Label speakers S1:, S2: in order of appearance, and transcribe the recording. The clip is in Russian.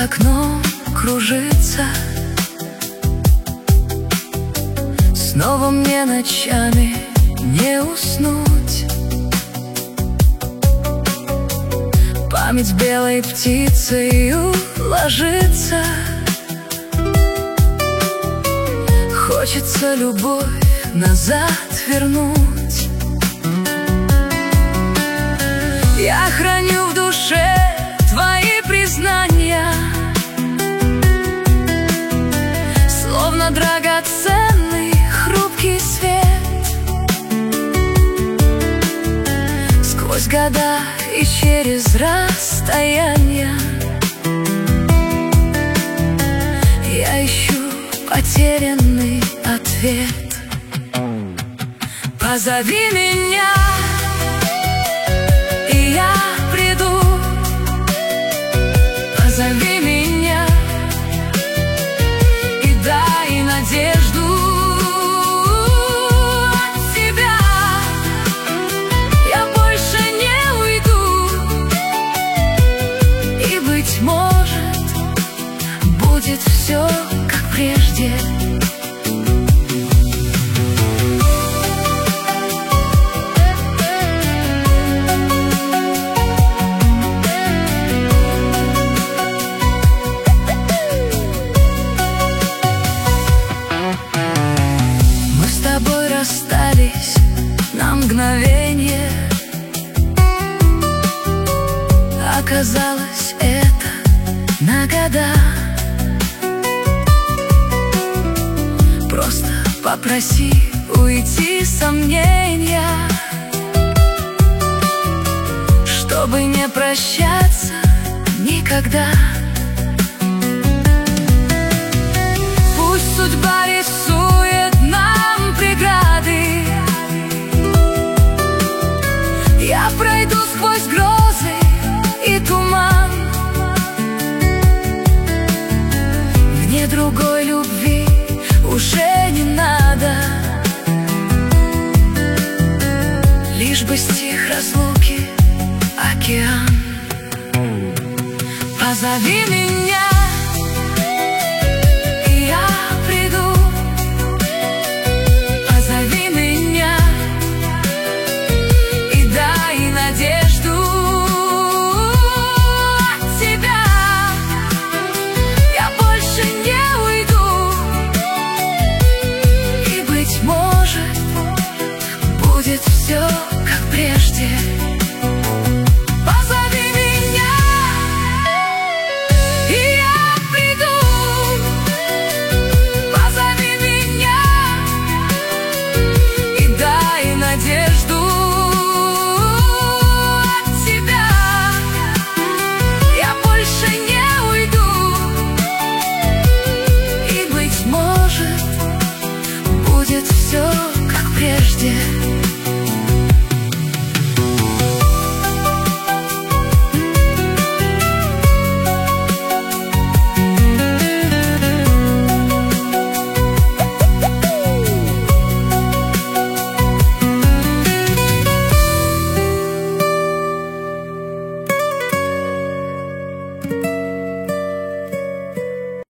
S1: окном кружится. Снова мне ночами не уснуть. Память белой птицей ложится. Хочется любовь назад вернуть. Я храню в душе твои признания, словно драгоценный хрупкий свет. Сквозь года и через расстояния я ищу потерянный ответ. Позови меня, и я приду. Позови меня и дай надежду от тебя. Я больше не уйду, и, быть может, будет все как прежде. Расстались на мгновение. Оказалось, это на года. Просто попроси уйти сомнения, чтобы не прощаться никогда. Пусть судьба рисует нам преграды, я пройду сквозь грозы и туман. Мне другой любви уже не надо, лишь бы стих разлуки океан. Позови меня, и я приду. Позови меня и дай надежду от тебя. Я больше не уйду, и, быть может, будет все как прежде. Надежду от тебя. Я больше не уйду, и, быть может, будет все как прежде.